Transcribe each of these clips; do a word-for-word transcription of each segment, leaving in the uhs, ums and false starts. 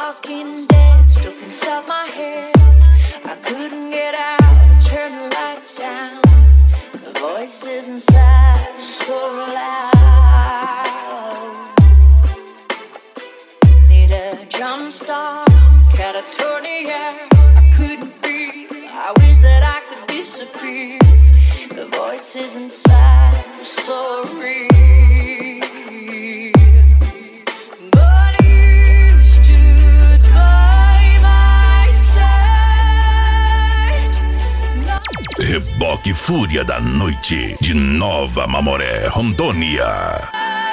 Walking dead, stuck inside my head. I couldn't get out, turn the lights down. The voices inside were so loud. Need a drum start, catatonia. I couldn't breathe, I wish that I could disappear. The voices inside were so real. Reboque Fúria da Noite, de Nova Mamoré, Rondônia.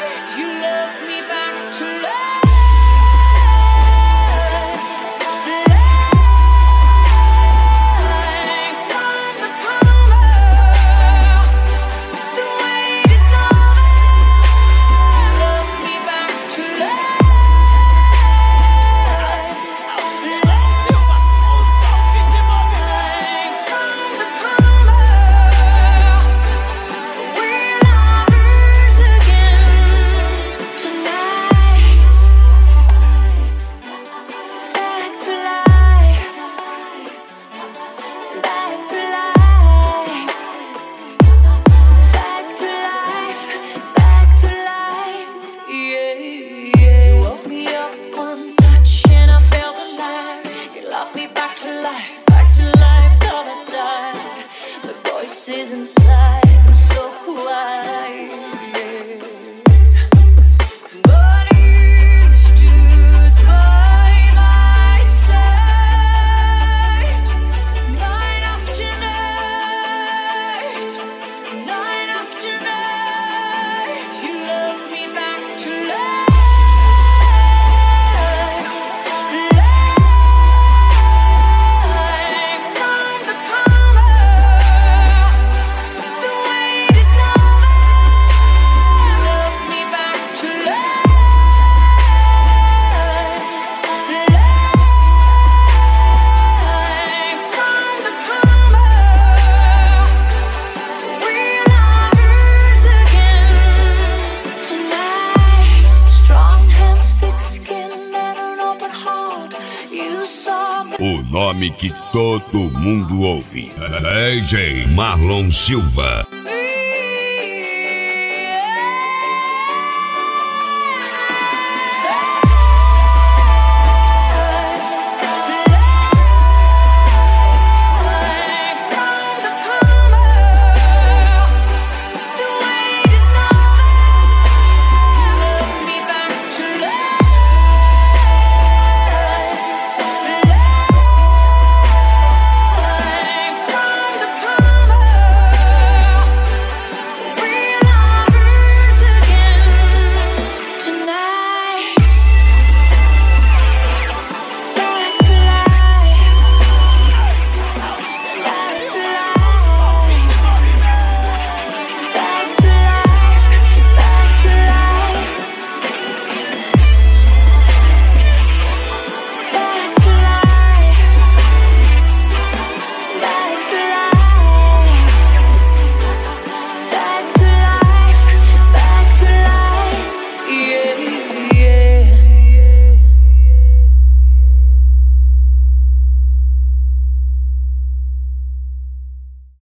O nome que todo mundo ouve. D J Marlon Silva.